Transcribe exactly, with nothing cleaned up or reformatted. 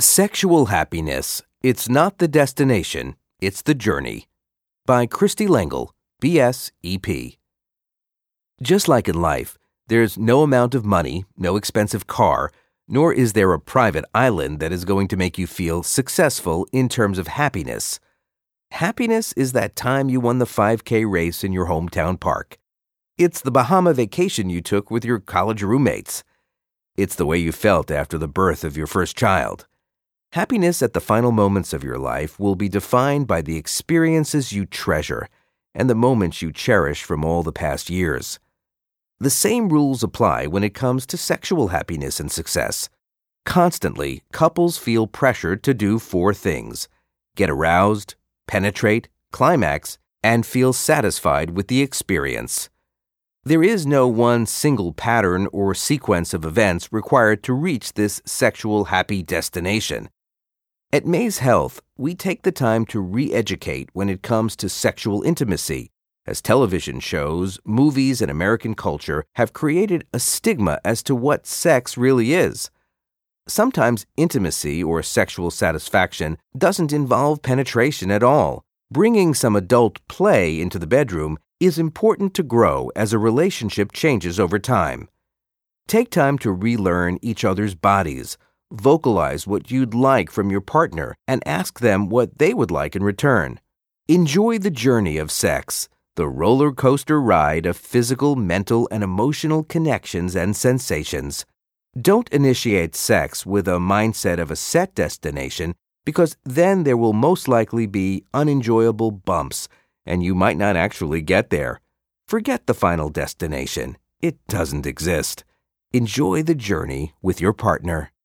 Sexual Happiness. It's not the destination, it's the journey. By Christy L'Engle, B S E P. Just like in life, there's no amount of money, no expensive car, nor is there a private island that is going to make you feel successful in terms of happiness. Happiness is that time you won the five K race in your hometown park. It's the Bahama vacation you took with your college roommates. It's the way you felt after the birth of your first child. Happiness at the final moments of your life will be defined by the experiences you treasure and the moments you cherish from all the past years. The same rules apply when it comes to sexual happiness and success. Constantly, couples feel pressured to do four things: get aroused, penetrate, climax, and feel satisfied with the experience. There is no one single pattern or sequence of events required to reach this sexual happy destination. At Maze Health, we take the time to re-educate when it comes to sexual intimacy, as television shows, movies, and American culture have created a stigma as to what sex really is. Sometimes intimacy or sexual satisfaction doesn't involve penetration at all. Bringing some adult play into the bedroom is important to grow as a relationship changes over time. Take time to relearn each other's bodies. Vocalize what you'd like from your partner and ask them what they would like in return. Enjoy the journey of sex, the roller coaster ride of physical, mental, and emotional connections and sensations. Don't initiate sex with a mindset of a set destination, because then there will most likely be unenjoyable bumps, and you might not actually get there. Forget the final destination. It doesn't exist. Enjoy the journey with your partner.